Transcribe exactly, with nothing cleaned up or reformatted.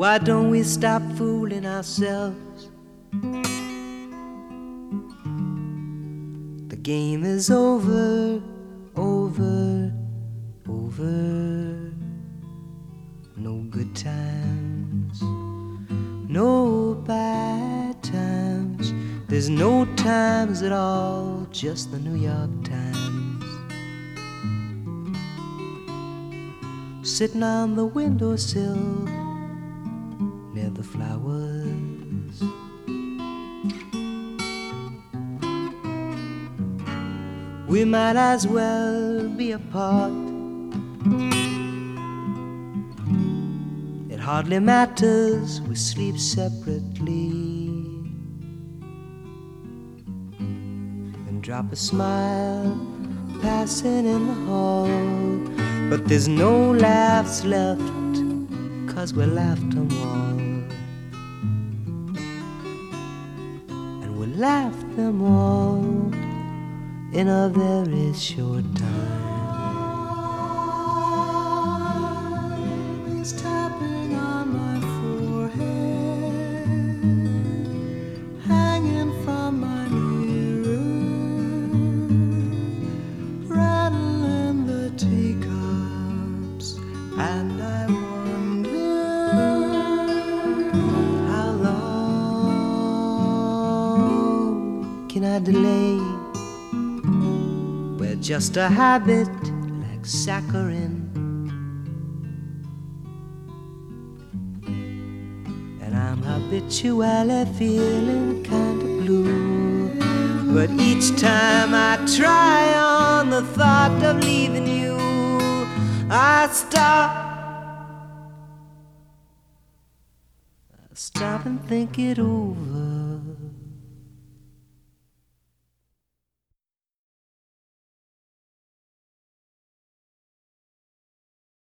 Why don't we stop fooling ourselves? The game is over, over, over. No good times, no bad times. There's no times at all, just the New York Times. Sitting on the windowsill near the flowers, we might as well be apart. It hardly matters, we sleep separately. And drop a smile passing in the hall, but there's no laughs left, 'cause we laughed them all. And we laughed them all in a very short time. It's tapping on my forehead, hanging from my mirror, rattling the teacups, and I wonder how long can I delay? We're just a habit like saccharin, and I'm habitually feeling kind of blue. But each time I try on the thought of leaving you, I stop, I stop and think it over.